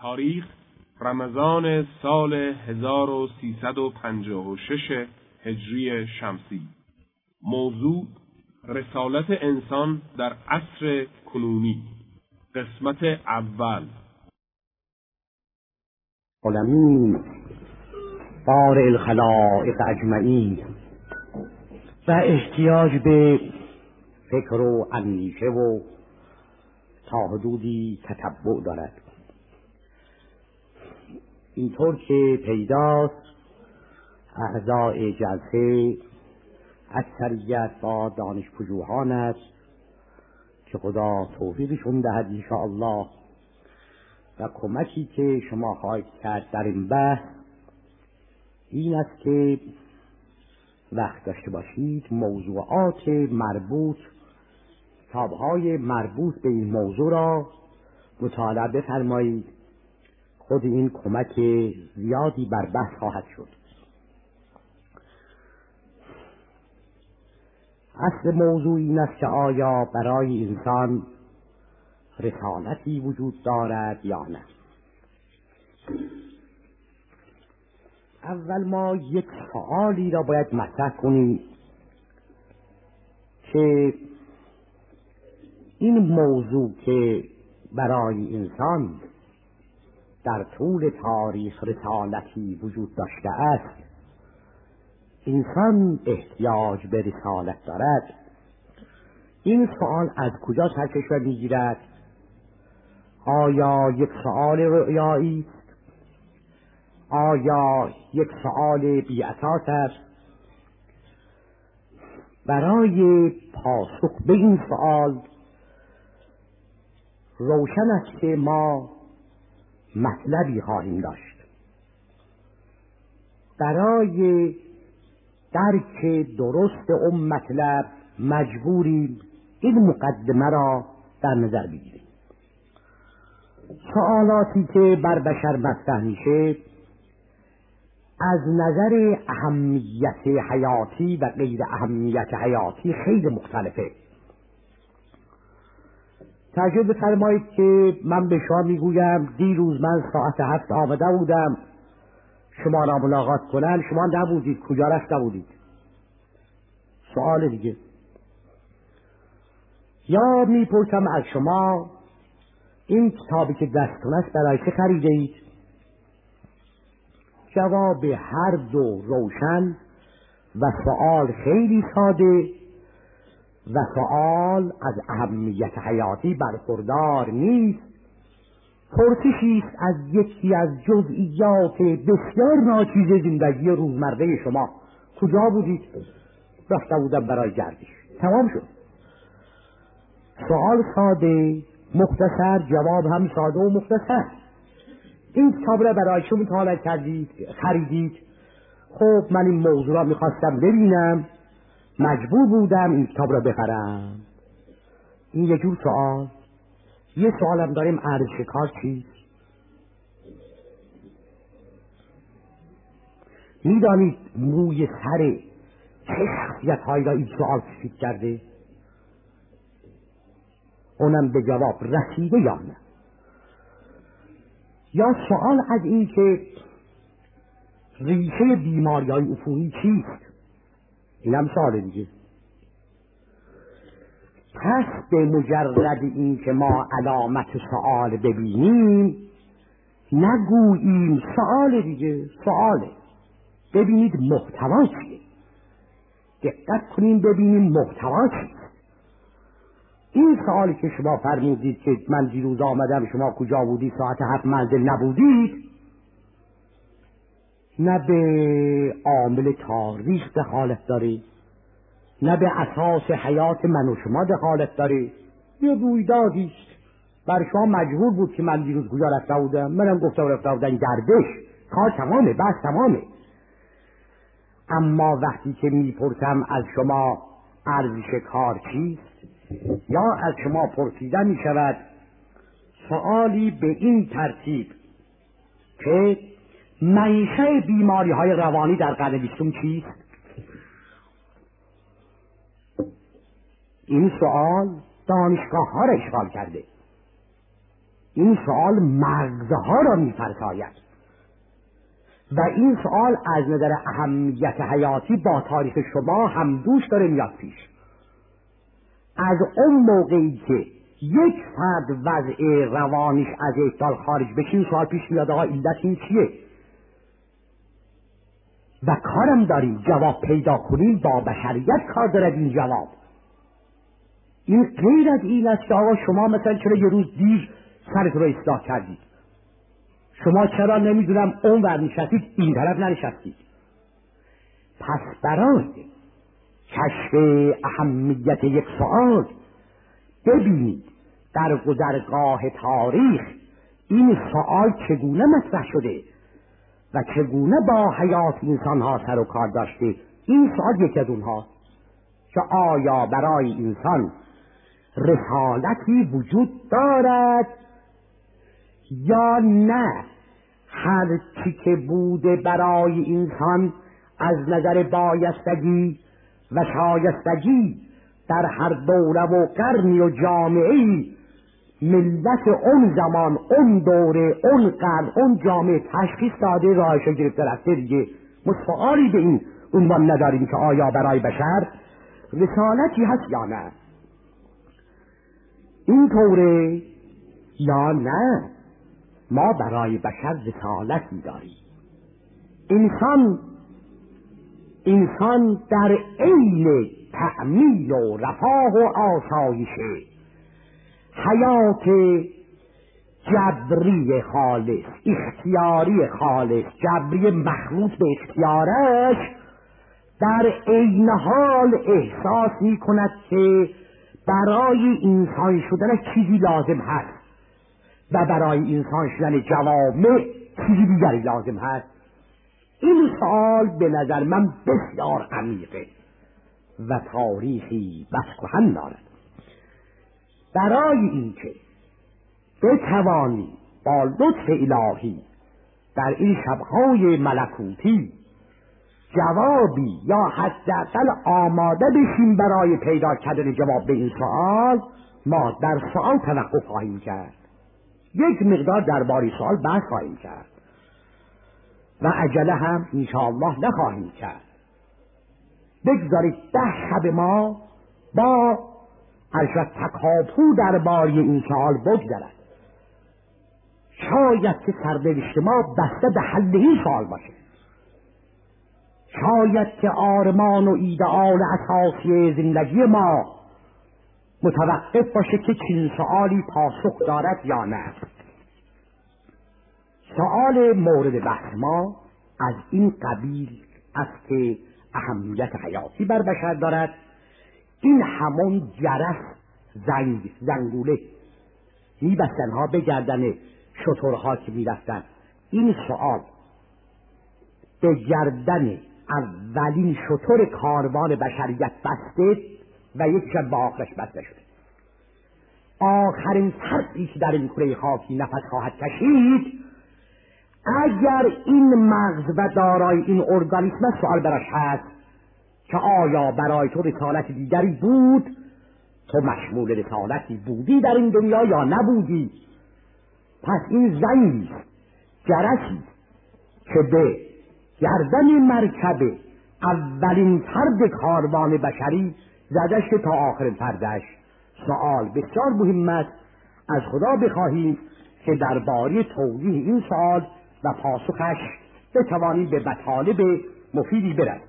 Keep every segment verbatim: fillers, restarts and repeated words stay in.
تاریخ رمضان سال هزار و سیصد و پنجاه و شش هجری شمسی. موضوع رسالت انسان در عصر کنونی. قسمت اول. علمین بارئ الخلائق اجمعین و احتیاج به فکر و اندیشه و تا حدودی تتبع دارد. اینطور که پیداست اعضای جلسه اکثریت با دانش پژوهان است که خدا توفیقشون دهد انشاءالله، و کمکی که شما خواهید کرد در این بحث این است که وقت داشته باشید موضوعات مربوط کتاب‌های مربوط به این موضوع را مطالعه بفرمایید. خود این کمک زیادی بر بحث خواهد شد. اصل موضوع این است که آیا برای انسان رسالتی وجود دارد یا نه. اول ما یک سوالی را باید مطرح کنیم که این موضوع که برای انسان در طول تاریخ رسالتی وجود داشته است، انسان احتیاج به رسالت دارد، این سوال از کجا سرچشمه میگیرد؟ آیا یک سوال رؤیایی است؟ آیا یک سوال بی اساس است؟ برای پاسخ به این سوال روشن است که ما مطلبی خواهیم داشت. برای درک درست اون مطلب مجبوریم این مقدمه را در نظر بگیریم. سوالاتی که بر بشر مطرح میشه از نظر اهمیت حیاتی و غیر اهمیت حیاتی خیلی مختلفه. توجه بفرمایید که من به شما میگویم دیروز من ساعت هفت آمده بودم شما را ملاقات کنم، شما نبودید، کجا رفته بودید؟ سوال دیگه. یا میپرسم از شما این کتابی که دستتون است برای چه خریده اید؟ جواب هر دو روشن و سوال خیلی ساده و سوال از اهمیت حیاتی برخوردار نیست. پرسشی است از یکی از جزئیات بسیار ناچیز زندگی روزمره شما. کجا بودید؟ رفته بودم برای گردش. تمام شد. سوال ساده مختصر، جواب هم ساده و مختصر. این کتاب را برای چه مطالعه کردید؟ خریدید؟ خب من این موضوع را میخواستم ببینم، مجبور بودم این کتاب را بخرم. این یه جور سوال. یه سوالم داریم، ارزش کار چیست؟ میدانید موی سر چه شخصیت هایی را این سوال سفید کرده؟ اونم به جواب رسیده یا نه؟ یا سوال از این که ریشه بیماری های عفونی چیست؟ این هم سوال دیگه. پس به مجرد این که ما علامت سوال ببینیم نگوییم سوال دیگه، سواله. ببینید محتوا چیه، دقت کنیم ببینیم محتوا چیه. این سوالی که شما فرمودید که من دیروز آمدم شما کجا بودید، ساعت هفت منزل نبودید، نه به عامل تاریخ دخالت داره، نه به اساس حیات من و شما دخالت داره. یه رویدادی است. بر شما مجبور بود که من دیروز کجا رفته بودم، منم گفتم رفته بودم گردش. کار تمامه، بس تمامه. اما وقتی که میپرسم از شما ارزش کار چیست، یا از شما پرسیده می شود سوالی به این ترتیب که منشأ بیماری های روانی در قرن بیستم چیست؟ این سوال دانشگاه ها را اشغال کرده. این سوال مغزها را می‌فرساید و این سوال از نظر اهمیت حیاتی با تاریخ شما همدوش داره میاد پیش. از اون موقعی که یک فرد وضع روانیش از اعتدال خارج بشه این سوال پیش میاد آقا علت این چیه؟ و کارم داریم جواب پیدا کنیم، با بشریت کار دارد این جواب. این غیر از این است که آقا شما مثلا چرا یه روز دیر سرت رو اصلاح کردید؟ شما چرا نمیدونم اون ور نشستید این طرف ننشستید؟ پس برای کشف اهمیت یک سوال ببینید در گذرگاه تاریخ این سوال چگونه مطرح شده و چگونه با حیات انسان ها سر و کار داشته. این سوال یکی از اونها که آیا برای انسان رسالتی وجود دارد یا نه؟ هر چی که بوده برای انسان از نظر بایستگی و شایستگی در هر دوره و قرنی و جامعه‌ای ملت اون زمان، اون دوره، اون قرن، اون جامعه تشخیص داده، راهش رو گرفته رفته دیگه. مستقالی به این عنوان نداریم که آیا برای بشر رسالتی هست یا نه. این طوره یا نه؟ ما برای بشر رسالتی داریم. انسان انسان در عین تأمین و رفاه و آسایش حیات جبری خالص، اختیاری خالص، جبری مخلوط به اختیارش، در عین حال احساس می کند که برای انسان شدن چیزی لازم هست و برای انسان شدن جوامع چیزی دیگری لازم هست. این سوال به نظر من بسیار عمیقه و تاریخی بس کهن دارد. برای اینکه بتوانی با لطف الهی در این شبهای ملکوتی جوابی یا حداقل آماده بشیم برای پیدا کردن جواب به این سوال، ما در سوال توقف خواهیم کرد، یک مقدار درباره سوال بحث خواهیم کرد و عجله هم انشاءالله نخواهیم کرد. بگذارید ده شب ما با ارشد تکاپو درباره این سوال بگذرد. شاید که سرنوشت ما بسته به حل این سوال باشه، شاید که آرمان و ایدئال اساسی زندگی ما متوقف باشه که چنین سوالی پاسخ دارد یا نه. سوال مورد بحث ما از این قبیل است که اهمیت حیاتی بر بشر دارد. این همون جرس زنگ زنگوله میبستنها به گردن شترها که میرفتن. این سوال به گردن اولین شتر کاروان بشریت بسته و یک شب با آخرش بسته شده. آخرین فردی که در این کره خاکی نفس خواهد کشید، اگر این مغز و دارای این ارگانیسم سوال براش هست که آیا برای تو رسالت دیگری بود، تو مشمول رسالتی بودی در این دنیا یا نبودی؟ پس این زنگی جرسی که به گردن مرکب اولین فرد کاروان بشری زدش که تا آخرین فردش. سوال بسیار مهم است. از خدا بخواهیم که درباره توضیح این سوال و پاسخش بتوانیم به مطالب مفیدی برسیم.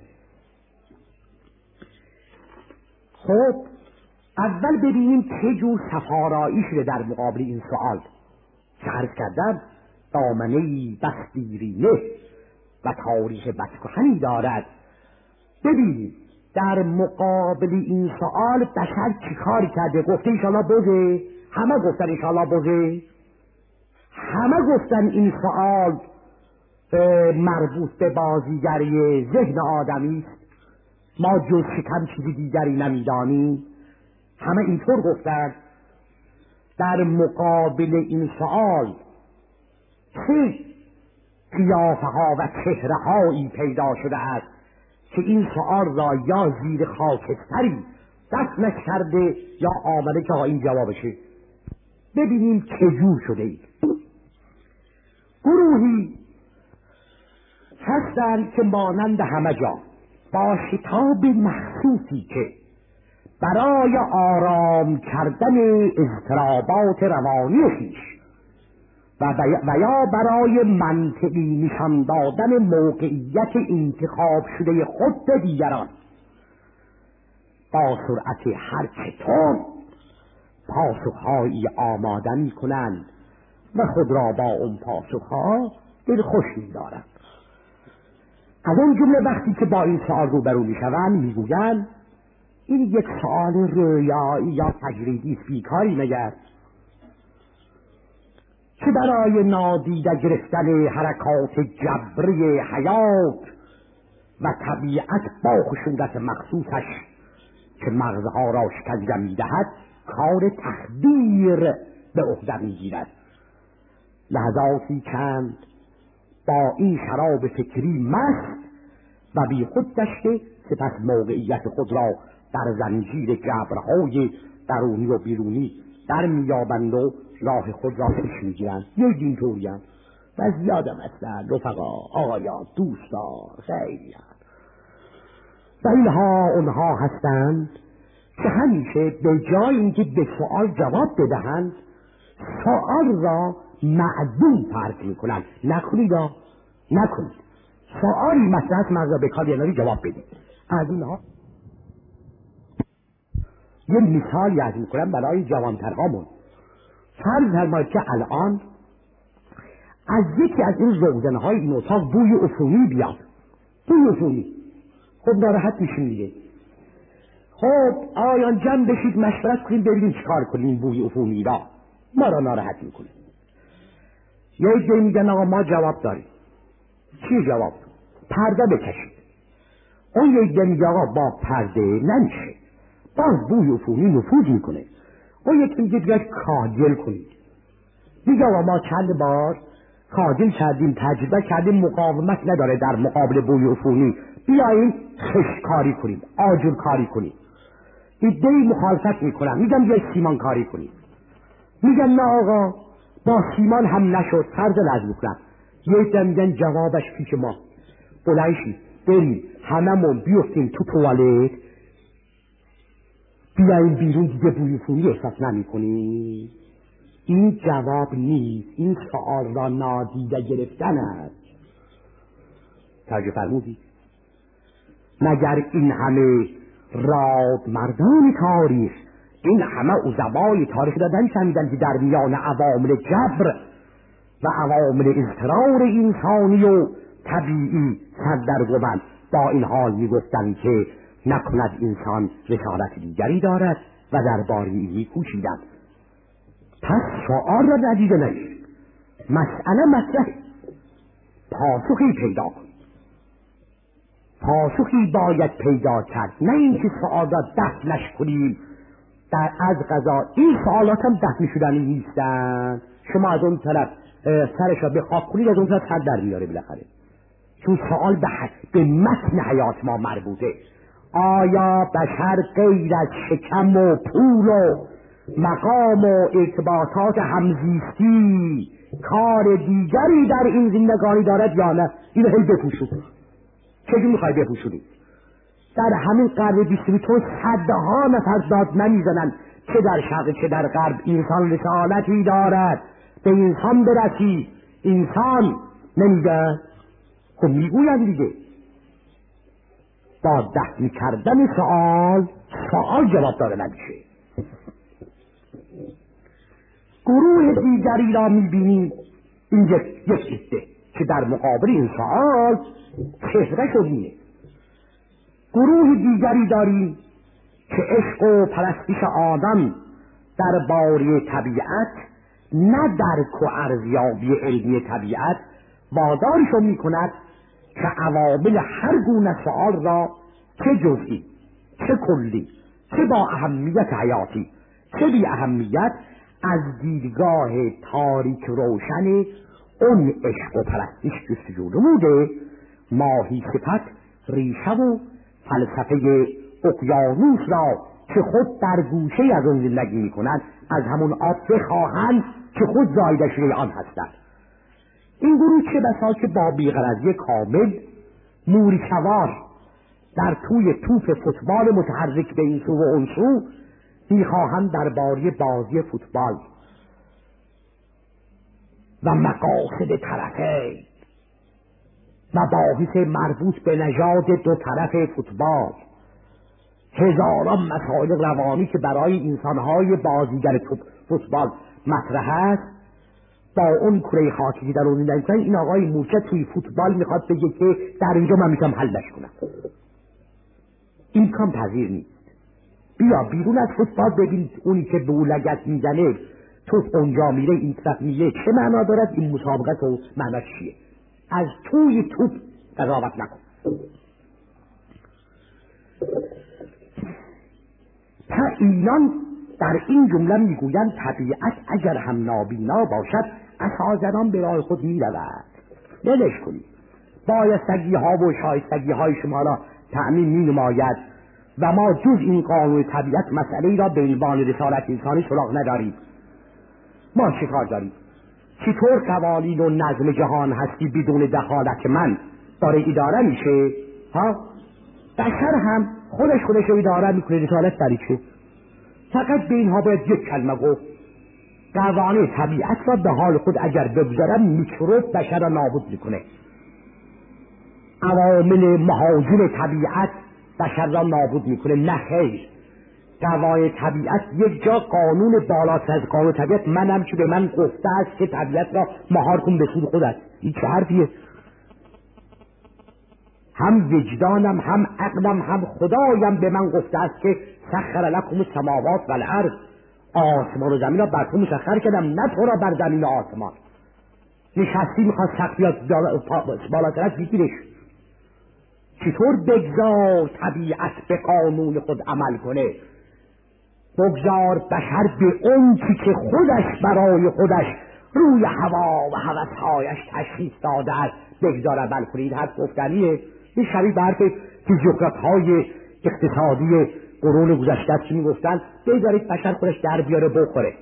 خب اول ببینیم چه جور سفارایی شده در مقابل این سوال که عرض کردم دامنه‌ای بس دیرینه و تاریخ بس کهنی دارد. ببینیم در مقابل این سوال بشر چی کار کرده. گفته انشاءالله بوزه، همه گفتن انشاءالله بوزه، همه گفتن این سوال مربوط به بازیگری ذهن آدمی است، ما جز شکم چیزی دیگری نمیدانیم، همه اینطور گفتن. در مقابل این سوال چه قیافه ها و چهره هایی پیدا شده است که این سوال را یا زیر خاکستری دفنش کرده یا آمده که این جوابشه. ببینیم چجور شده اید. گروهی هستند که مانند همه جا با شتاب مخصوصی که برای آرام کردن اضطرابات روانی خویش و, و یا برای منطقی نشان دادن موقعیت انتخاب شده خود به دیگران با سرعت هر چطور پاسخهایی آماده می کنند و خود را با اون پاسخها دلخوش می دارند. از اون جمله وقتی که با این سوال روبرو می شوند می گویند این یک سوال رویایی یا تجریدی است، بیکاری مگر که برای نادیده گرفتن حرکات جبری حیات و طبیعت با خشونت مخصوصش که مغزها را شکنجه می‌دهد کار تخدیر به عهده می‌گیرد. لحظاتی چند با این شراب فکری مست و بی خود گشته سپس موقعیت خود را در زنجیر جبرهای درونی و بیرونی در میابند و راه خود را پیش میگیرند. یک اینطوری هم و زیادم هستند رفقا، آقایان، دوستان، خیلی هم و اینها اونها هستند که همیشه به جای اینکه به سوال جواب بدهند سوال را معدوم ترک میکنند. نکنید نکنید سوالی مطرح است، مغز به کار بیاری جواب بدید. از اینها یه مثالی از این کنم برای جوانترهامون. فرض فرمایید که الان از یکی از این روزنهای این اتاق بوی عفونی بیاد، بوی عفونی. خب ناراحت میشیم دیگه. خب آیان جمع بشید مشورت کنیم ببینیم چیکار کنیم بوی عفونی را ما را ناراحت میکنه. یه عده میگن آقا ما جواب داریم. چی جواب؟ پرده بکشید. اون یه عده میگه آقا با پرده نمیشه، باز بوی عفونی نفوذ میکنه. اون یکی میگه دیگه کاجل کنید. میگه آقا ما چند بار کاجل کردیم، تجربه کردیم، مقاومت نداره در مقابل بوی عفونی، بیاییم خش کاری کنیم، آجر کاری کنیم. ایدهی مخالفت میکنم، میگم بیای سیمان کاری کنیم. میگن نه آقا با سیمان هم نشد، فرض لازم میکنم. یک دم میگن جوابش پیش ما، بلایشی بریم هممون بیفتیم تو توالت، بیاییم بیرون دیگه بوی عفونی احساس نمی کنیم. این جواب نیست، این سوال را نادیده گرفتن است. توجه فرمودید؟ مگر این همه راد مردان تاریخ، این همه عظمای تاریخ دادن شنیدن که در میان عوامل جبر و عوامل اضطرار انسانی و طبیعی سردرگمند با این حال میگفتند که نکند انسان رسالت دیگری دارد و درباره این میکوشیدند. پس سؤال را ندیده نگیر، مسئله مطرح، پاسخی پیدا کن. پاسخی باید پیدا کرد، نه اینکه سؤال را دفنش کنیم. در از قضا این سؤالات هم دفن شدنی نیستن. شما از اون طرف سرش را به خاک کنید، از اون طرف سر در میاره بالاخره، چون سؤال به, به متن حیات ما مربوطه. آیا بشر غیر از شکم و پول و مقام و ارتباطات همزیستی کار دیگری در این زندگانی دارد یا نه؟ اینو هی بپوشون. چجور میخوای بپوشونی؟ در همین قرن بیستمی تو صدها نفر داد نمیزنن که در شرق چه در غرب انسان رسالتی دارد، به انسان برسی، انسان نمیگه. خب میگوین دیگه. با دفن کردن سوال سوال جواب داره نمیشه. گروه دیگری را میبینیم، این یک یک عده که در مقابل این سوال چهره شدینه. گروه دیگری داریم که عشق و پرستش آدم در باره طبیعت، نه درک و ارزیابی علمی طبیعت، وادارشون میکند که عوامل هر گونه سؤال را چه جزئی، چه کلی، چه با اهمیت حیاتی، چه بی اهمیت، از دیدگاه تاریک روشن اون عشق و پرستش جستجو نموده ماهی صفت ریشه و فلسفه اقیانوس را که خود در گوشه از اون زندگی میکنند از همون آب بخواهند که خود زایده آن هستند. این گروه چه بسا که با بی‌غرضی کامل موری سوار در توی توپ فوتبال متحرک به این سو و اون سو میخواهند درباره بازی فوتبال و مقاصد طرفین و مباحث مربوط به نژاد دو طرف فوتبال، هزاران مسائل روانی که برای انسانهای بازیگر فوتبال مطرح است، با اون کره خاکی که در اون زندگی کنن، این آقای مورچه توی فوتبال میخواد بگه که در اینجا من میتونم حلش کنم. این کام پذیر نیست. بیا بیرون از فوتبال ببین اونی که به اون لگت میزنه توپ اونجا میره این طرف میره چه معنا دارد؟ این مسابقه تو معناش چیه؟ از توی توپ قضاوت نکن. تا اینان در این جمله میگویند طبیعت اگر هم نابینا باشد اساساً به راه خود میرود، ولش کنید. بایستگی ها و شایستگی های شما را تأمین می نماید و ما جز این قانون طبیعت مسئله را به عنوان رسالت انسانی سراغ نداریم. ما چه کار داریم؟ چطور قوانین و نظم جهان هستی بدون دخالت من داره اداره میشه؟ ها؟ بشر هم خودش خودش رو اداره میکنه، رسالت داری چه؟ فقط به اینها باید یک کلمه گفت: قوانین طبیعت را به حال خود اگر بگذارم میکروب بشر را نابود میکنه. عوامل مهاجم طبیعت بشر را نابود میکنه. نه خیر، قوانین طبیعت یک جا قانون بالاتر از قانون طبیعت منم که به من گفته است که طبیعت را مهار کن به سود خودت. این چه حرفیه؟ هم وجدانم هم عقلم هم خدایم به من گفته است که سخر لکم السماوات و الارض، آسمان و زمین را بر تو مسخر کردم، نه تو را بر زمین و آسمان. نشستی میخواد سختیات بالاتر از بگیرش. چطور بگذار طبیعت به قانون خود عمل کنه؟ بگذار بشر به اون چی که خودش برای خودش روی هوا و هوسهایش تشخیص داده است بگذار عمل کنه. این حرف گفتنیه. این شبیه به حرف فیزیوکرات های اقتصادی قرون گذشته که میگفتن بگذارید بشر خودش در بیاره بخوره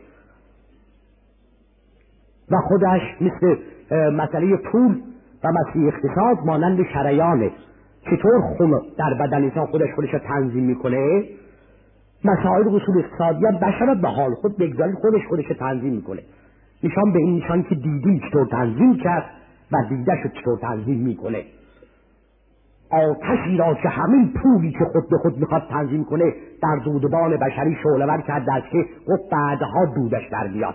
و خودش مثل مسئله پول و مسئله اقتصاد مانند شریانه. چطور خون در بدن انسان خودش خودش تنظیم میکنه؟ مسائل اصول اقتصادی هم بشر به حال خود بگذارید خودش خودش تنظیم میکنه. نشان به این نشان که دیدیم چطور تنظیم کرد و دیده شد چطور تنظیم میکنه. آتشی را که همین پولی که خود به خود میخواد تنظیم کنه در دودبان بشری شعله‌ور کرده است که خود بعدها دودش در بیاد.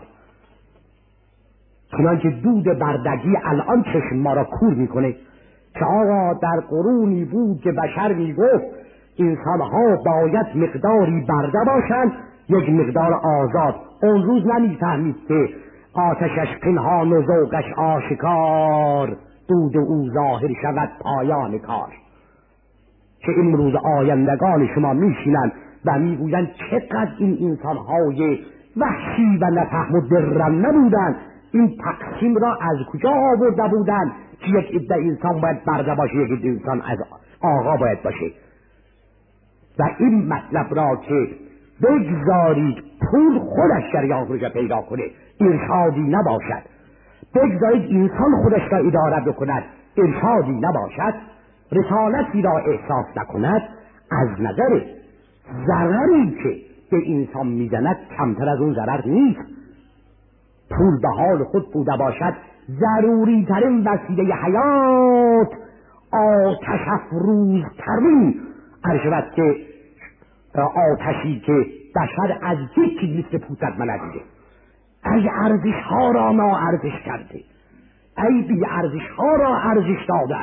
چنانچه دود بردگی الان چشم ما را کور میکنه که آقا در قرونی بود که بشر میگفت انسانها باید مقداری برده باشند، یک مقدار آزاد. اون روز نمیفهمید که آتشش پنهان و ذوقش آشکار، دود او ظاهر شود پایان کار. که این روز آیندگان شما میشینند و میگویند چقدر این انسانهای وحشی و نفهم و درم نبودند، این تقسیم را از کجا آورده بودند که یک عده انسان باید برده باشه، یک عده انسان از آقا باید باشه. و این مطلب را که بگذارید پول خودش شریان خودش پیدا کنه، ارشادی نباشد، بگذارید انسان خودش را اداره بکند، ارشادی نباشد، رسالتی را احساس نکند، از نظر ضرری که به انسان میزند کمتر از اون ضرر نیست. پول به حال خود بوده باشد ضروری ترین وسیله حیات، آتش افروز ترین عرشبت که آتشی که بشر از یکی مثل پوست من ندیده. ای ارزش ها را ناارزش کرده، ای بی ارزش ها را ارزش داده.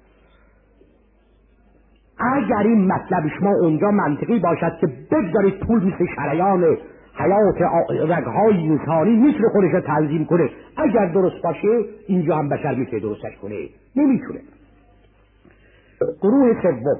اگر این مطلب شما اونجا منطقی باشد که بگذارید پول مثل شریان حیات رگهای انسانی مثل خودش را تنظیم کنه، اگر درست باشه اینجا هم بشر میتونه درستش کنه. نمیتونه. گروه سوم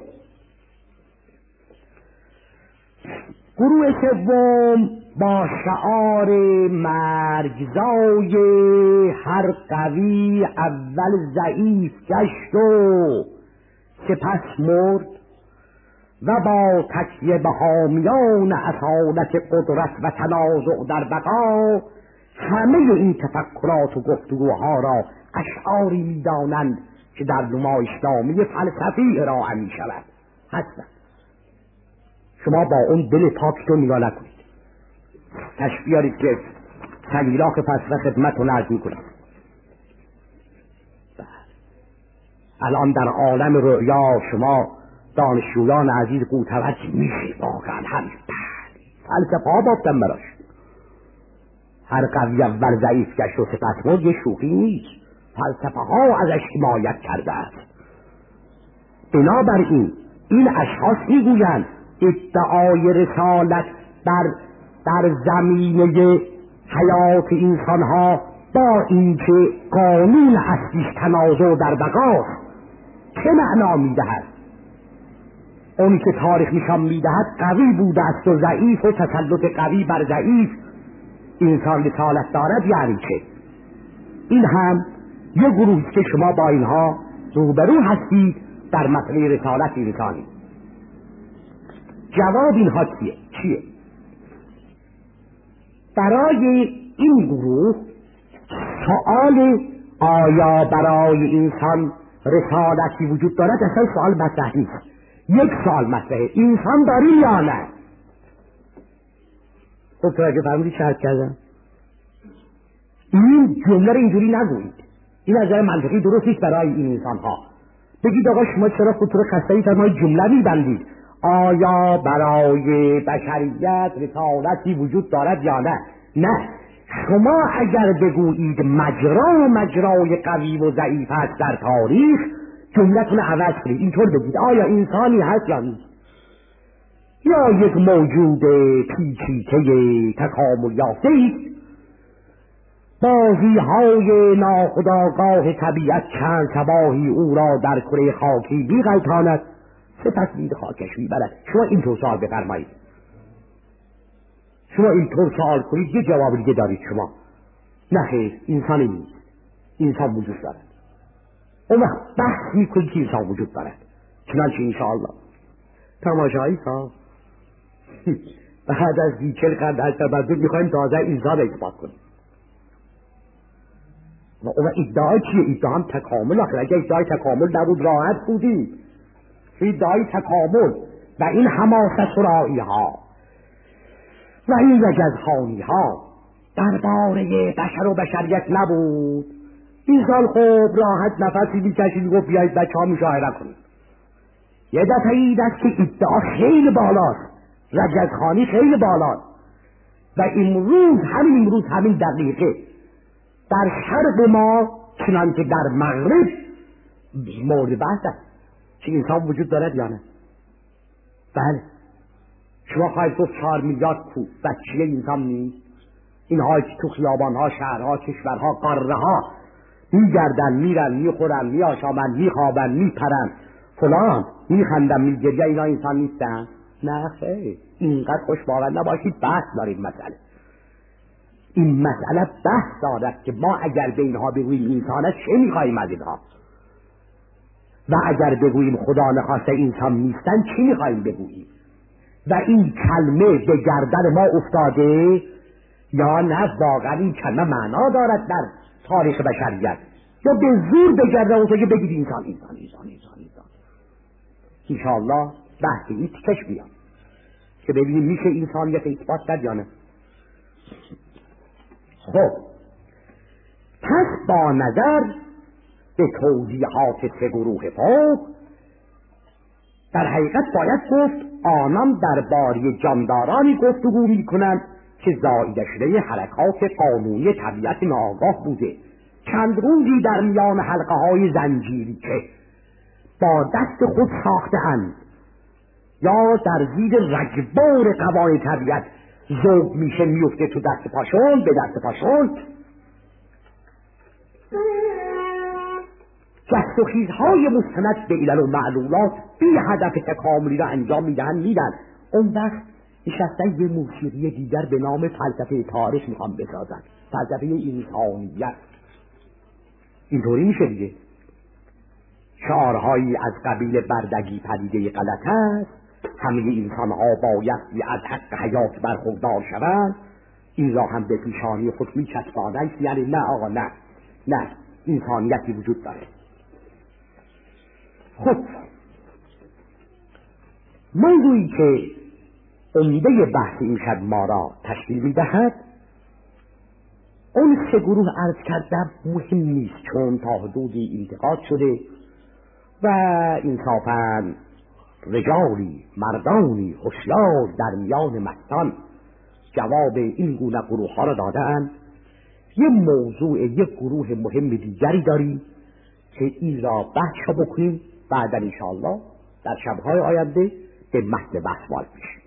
گروه سوم با شعار مرگزای هر قوی اول ضعیف گشت و سپس مرد و با تکیه به حامیان اصالت قدرت و تنازع در بقا همه این تفکرات و گفتگوها را اشعاری می‌دانند که در نمایشنامه فلسفی ارائه می‌شود. حتما شما با اون دل پاکتون نگاه نکنید، تشبیه‌ای که سلیراخ فلسفه خدمتتون عرض می‌کنم. الان در عالم رؤیا شما دانشجویان عزیز قوتوجه میشه، واقعا همین فلسفه ها بافتن براش. هر قوی اول ضعیف گشت و سپسمرد یه شوخی نیست، فلسفه ها ازش حمایت کرده است. بنابراین این اشخاص میگویند ادعای رسالت در در زمینه حیات انسان ها با اینکه قانون اصلیش تنازع در بقاست چه معنا میدهد؟ اونی که تاریخ نشان میدهد قوی بوده است و ضعیف و تسلط قوی بر ضعیف انسان رسالت دارد، یعنی چه؟ این هم یک گروه که شما با اینها روبرو هستید در مسئله رسالت انسانی. جواب اینها چیه؟ چیه؟ برای این گروه سؤال آیا برای انسان رسالتی وجود دارد اصلا سؤال مطرح نیست. یک سوال مطرحه، انسان داریم یا نه؟ خب توجه فرمودید چه عرض کردم؟ این جمله رو اینجوری نگویید، این از نظر منطقی درست نیست برای این انسان ها. بگید آقا شما چرا خودتون رو خسته‌اید تا ما جمله میبندید؟ آیا برای بشریت رسالتی وجود دارد یا نه؟ نه، شما اگر بگویید مجرا مجرای قوی و ضعیف هست در تاریخ، جملتون عوض کنید، اینطور بگید آیا انسانی هست یا نیست، یا یک موجود پیچیده تکامل یافته است. بازی های ناخودآگاه طبیعت چند تباهی او را در کره خاکی می‌غلطاند، سپس دید خاکش میبرد. شما اینطور سوال بفرمایید، شما اینطور سوال کنید یه جواب دیگه دارید شما. نه خیر، انسانی نیست، انسان وجود دارد. اون وقت بحث میکنید که انسان وجود دارد. چنانچه انشاءالله تماشایی ها بعد از بیچل قرد از تبدل میخوایم تازه انسان اثبات کنیم. و اون ادعای چیه؟ ادعا هم تکامل. آخر اگه ادعای تکامل نبود راحت بودیم. ادعای تکامل و این حماسه سرایی ها و این رجزخانی ها درباره بشر و بشریت نبود. این سال خوب راحت نفسی میکشید و بیایید بچه ها مشاهده کنید. یه دفعه اید است که ادعا خیلی بالاست، رجزخانی خیلی بالاست و امروز همین امروز همین دقیقه در شرق ما چنانکه در مغرب مورد بحث است که انسان وجود دارد یا نه. بله، شما خواهید گفت چهار میلیارد کو بچه انسان نیست؟ اینها که تو خیابانها، شهرها، کشورها، قاره ها میگردن، میرن، میخورن، میآشامن، میخوابن، میپرن، فلان، میخندن، میگرین، اینا انسان نیستن؟ نه خیر، اینقدر خوشباور نباشید، بحث داریم مسئله. این مسئله بحث دارد که ما اگر به اینها بگوییم انسانه چه میخواییم از اینها، و اگر بگوییم خدا نخواسته انسان نیستن چی میخواییم بگوییم، و این کلمه به گردن ما افتاده یا نه واقعا این کلمه معنا دارد در تاریخ بشریت، یا به زور به گردن افتاده که بگید انسان انسان انسان انسان انسان. انشاءالله بحث این تکش بیام که ببینیم میشه انسانیت اثبات کرد یا نه. خب پس با نظر به توضیحات سه گروه فوق در حقیقت باید گفت آنان درباره جاندارانی گفتگو میکنند که زائیده شده حرکات قانونی طبیعت ناآگاه بوده. چند روزی در میان حلقه های زنجیری که با دست خود ساخته اند یا در زیر رگبار قوانین طبیعت ذوب میشه میفته تو دست پاشون، به دست پاشون جست و خیزهای مستند به علل و معلولات بی هدف تکاملی را انجام میدهن میدن. اون وقت نشستن یه موسیقی دیگر به نام فلسفه تاریخ میخوام بسازن، فلسفه انسانیت. اینطوری میشه دیگه. شعارهایی از قبیل بردگی پدیده غلط است، همه انسان ها بایستی از حق حیات برخوردار شوند، این را هم به پیشانی خود می چسبانند. یعنی نه آقا نه نه انسانیتی وجود داره. خب موضوعی که عمده بحث امشب ما را تشکیل می دهد، اون سه گروه عرض کردم مهم نیست، چون تا حدودی انتقاد شده و انصافاً رجالی مردانی هوشیار در میان مستان جواب این گونه گروه ها را دادند. یه موضوع یک گروه مهم دیگری داریم که این را بحث بکنیم، بعدا انشاءالله در شبهای آینده به متن بحث وارد میشیم.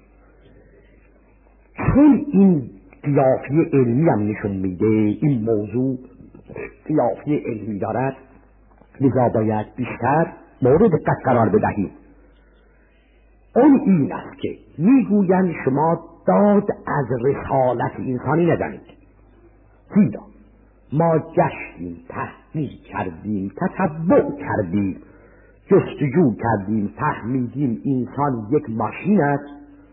چون این قیافه علمی هم نشون میده این موضوع قیافه علمی دارد، لذا باید بیشتر مورد دقت قرار بدهیم. اون این است که میگویند شما داد از رسالت انسانی ندانید، زیرا ما گشتیم، تحقیق کردیم، تتبع کردیم، جستجو کردیم، فهمیدیم انسان یک ماشین است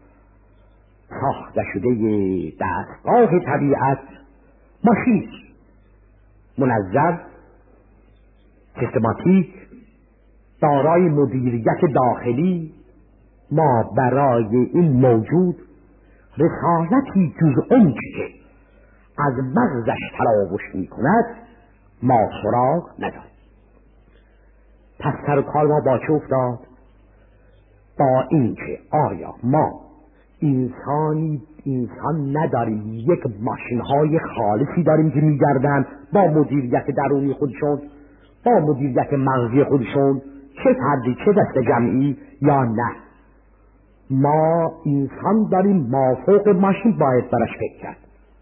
ساخته شده دستگاه طبیعت، ماشین منظم، سیستماتیک، دارای مدیریت داخلی. ما برای این موجود رسالتی جز اون که از مغزش تراوش می کند ما سراغ نداریم. پس سر کار ما با چه افتاد؟ با اینکه آیا ما انسانی انسان نداریم، یک ماشین های خالصی داریم که میگردن با مدیریت درونی خودشون، با مدیریت مغزی خودشون، چه فردی چه دست جمعی، یا نه ما انسان داریم ما فوق ماشین باید براش فکر کرد.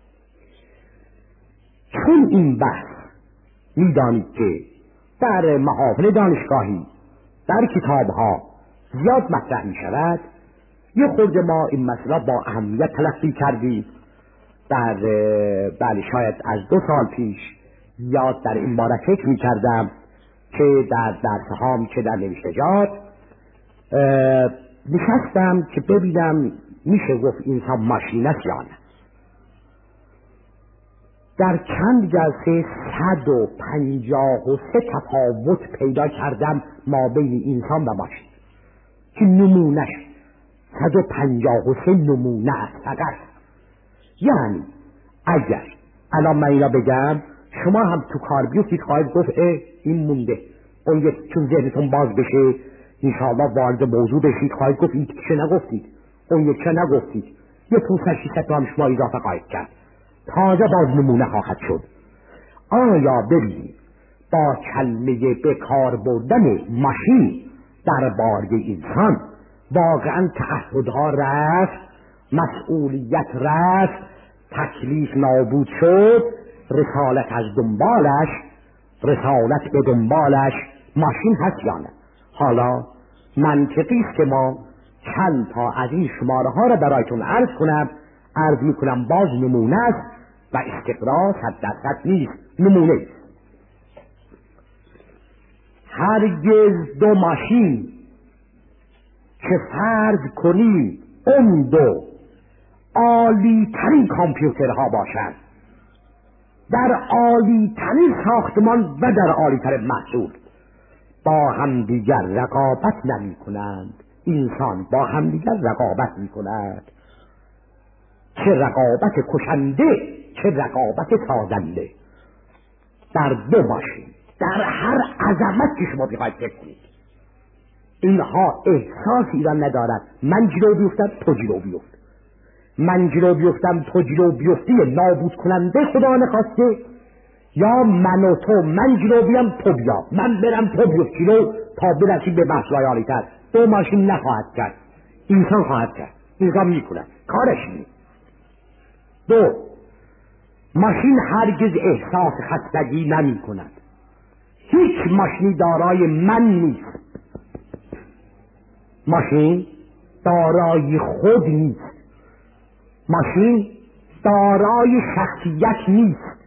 چون این بحث میدانید که در محافل دانشگاهی در کتابها زیاد مطرح می شود، یه خورده ما این مسئله با اهمیت تلقی کردیم. در بله شاید از دو سال پیش یاد در این باره فکر می کردم که در درس هام که در نوشتجات نشستم که ببینم میشه گفت انسان ماشین است یا نه. در چند جلسه صد و پنجاه و سه تفاوت پیدا کردم ما بین انسان و ماشین که نمونش صد و پنجاه و سه نمونه است فقط. یعنی اگر الان من اینا بگم شما هم تو کار بیفتید خواهید گفت این مونده، اون یک چون ذهنتون باز بشه انشاءالله وارد موضوع بشید خواهید گفت این چه نگفتید، اون یک چه نگفتید، یه پونصد ششصد تا هم شما اضافه خواهید کرد، تازه باز نمونه خواهد شد. آیا ببینید با کلمه به کار بردن ماشین در باره انسان واقعا تعهدها رفت، مسئولیت رفت، تکلیف نابود شد، رسالت از دنبالش، رسالت به دنبالش ماشین هست یا نه؟ حالا منطقی است که ما چند تا از این شماره ها را برایتون عرض کنم. عرض می کنم باز نمونه است و استقرار صد درصد نیست، نمونه است. هرگز دو ماشین که فرض کنیم اون دو عالی ترین کامپیوترها باشند در عالی ترین ساختمان و در عالی ترین محصول، با همدیگر رقابت نمی کنند. انسان با همدیگر رقابت می کند، چه رقابت کشنده چه رقابت سازنده، در دو ماشین، در هر عظمت که شما بخواید فکر کنید. اینها احساسی را ندارد من جلو بیفتم تو جلو بیفت، من جلو بیفتم تو جلو بیفتی نابود کننده خدا نخواسته، یا من و تو من جلو بیام تو بیا، من برم تو بیفت جلو تا برسیم به بحث‌های عالی‌تر. دو ماشین نخواهد کرد، انسان خواهد کرد، انسان میکنه کارش نیست. دو ماشین هرگز احساس خستگی نمی کند، هیچ ماشینی دارای من نیست، ماشین دارای خود نیست، ماشین دارای شخصیت نیست.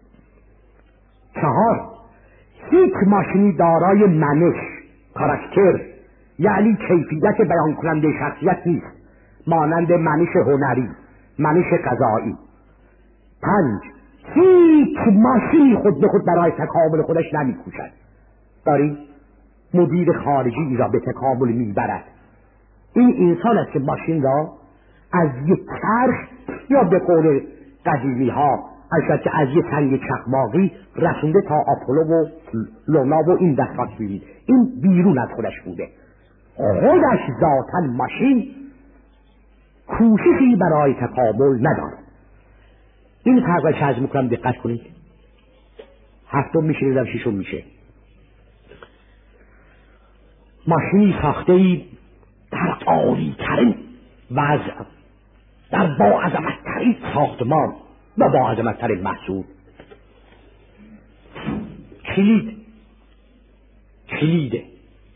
چهار هیچ ماشینی دارای منش، کاراکتر، یعنی کیفیت بیان کننده شخصیت نیست، مانند منش هنری، منش غذایی. پنج، هیچ ماشینی خود به خود برای تکامل خودش نمی‌کوشد. داری مدیر خارجی ای را به تکامل میبرد. این انسان است که ماشین را از یک چرخ یا به قول قدیمی ها البته از یک سنگ چخماقی رسونده تا آپولو و لونا و این دستگاه ببینید. این بیرون از خودش بوده. خودش ذاتاً ماشین کوششی برای تکامل ندارد. این فرقش از میکنم دقت کنید. هفتم میشه نیدم ششم میشه. ماشینی ساخته ای در عالی ترین وضع، در با عظمت ترین ساختمان و با عظمت ترین محصول. کلید کلید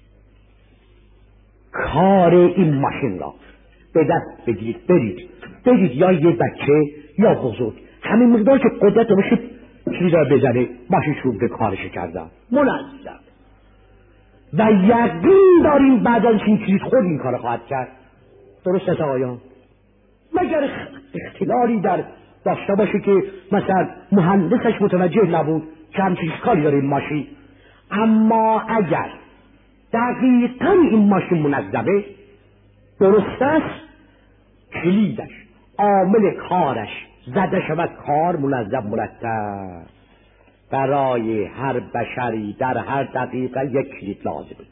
کار این ماشین را به دست بگیرید، برید برید یا یه بچه یا بزرگ همین مقدار که قدرت رو بشه کلید را بزنه، ماشین شروع به کارش کردن منظم و یقین داریم بعد از این کلید خود این کار خواهد کرد. درست است آقایان؟ مگر اختلالی در داشته باشه که مثلا مهندسش متوجه نبود که همچین کاری داره این ماشین. اما اگر دقیقاً این ماشین منظمه، درست است، کلیدش عامل کارش زده شود کار منظم مرتب. برای هر بشری در هر دقیقه یک کلید لازمه.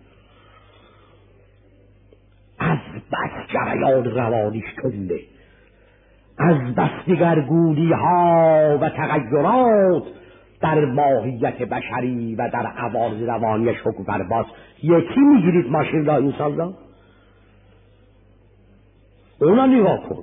از بس جریان روانیش تنده، از بس دگرگونی ها و تغیرات در ماهیت بشری و در عوارض روانیش حکم فرماست. یکی میگیرید ماشین را، انسان را، اونا نگاه کن.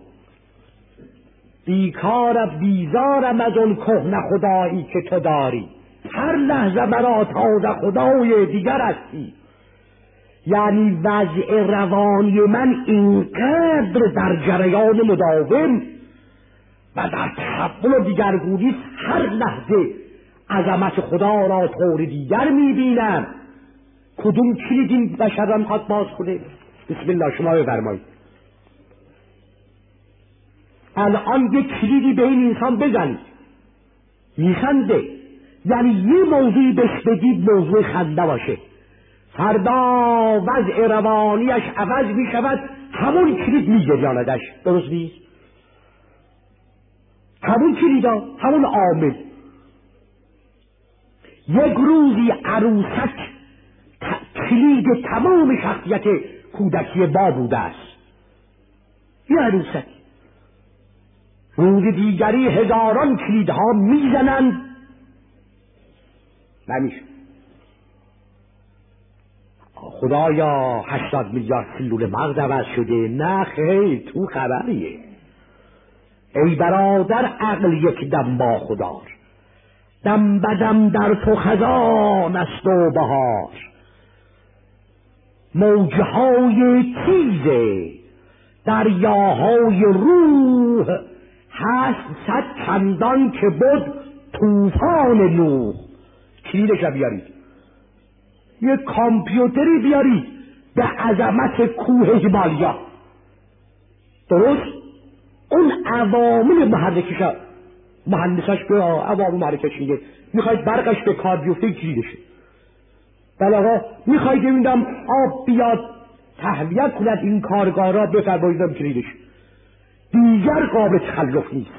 بیکارم بیزارم از اون کهنه خدایی که تو داری، هر لحظه مرا تازه خدای دیگر هستی. یعنی وضع روانی من اینقدر در جریان مداوم و در تحول و دیگرگونی، هر لحظه عظمت خدا را طور دیگر میبینم. کدوم کلید این بشر را میخواد باز کنه؟ بسم الله شما بفرمایید. الان یک کلیدی به این انسان بزنید، میخنده. یعنی یه موضوعی بهش بگید موضوع خنده باشه، فردا وضع روانیش عوض میشود، همون کلید میگریاندش. درست نیست؟ همون کلیدا، همون عامل. یک روزی عروسک کلید تمام شخصیت کودکی با بوده است، یه عروسک. روز دیگری هزاران کلیدها میزنند، نمیشه. خدایا هشتاد میلیارد سلول مغز عوض شده؟ نه خیلی، تو خبریه. ای برادر عقل یک دم با خدار، دم بدم در تو خزان است و بهار. موجهای تیزه دریاهای روح، هست صد چندان که بود طوفان نوح. کلیدش بیارید، یک کامپیوتری بیارید به عظمت کوه هیمالیا. درست؟ اون عوامل محرکش، مهندسش به عوامل محرکش میگه. میخواید برقش به کار بیفته، کلیدشه. بله آقا، میخواید ببینم آب بیاد تهویه کند این کارگاه را، بفرماییدم کلیدش. دیگر قابل تخلف نیست.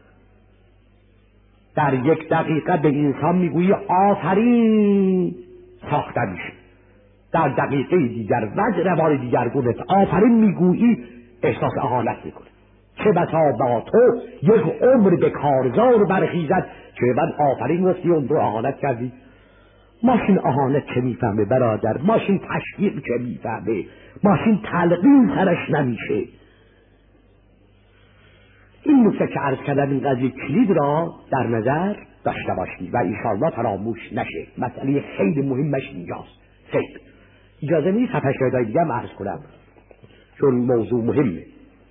در یک دقیقه به انسان میگویی آفرین، ساخته میشه. در دقیقه دیگر وضع روان دیگرگونه آفرین میگویی، احساس اهانت میکنه. چه بسا با تو یک عمر به کارزار برخیزد که من آفرین گفتی اون رو اهانت کردی. ماشین اهانت چه میفهمه برادر؟ ماشین تشویق چه میفهمه؟ ماشین تلقین سرش نمیشه. این نکته که عرض کردم این قضیه کلید را در نظر داشته باشید و انشاءالله فراموش نشه. مسئله خیلی مهمش اینجاست. خیلی اجازه نیست صفحه شایدهای دیگه هم عرض کنم چون موضوع مهمه.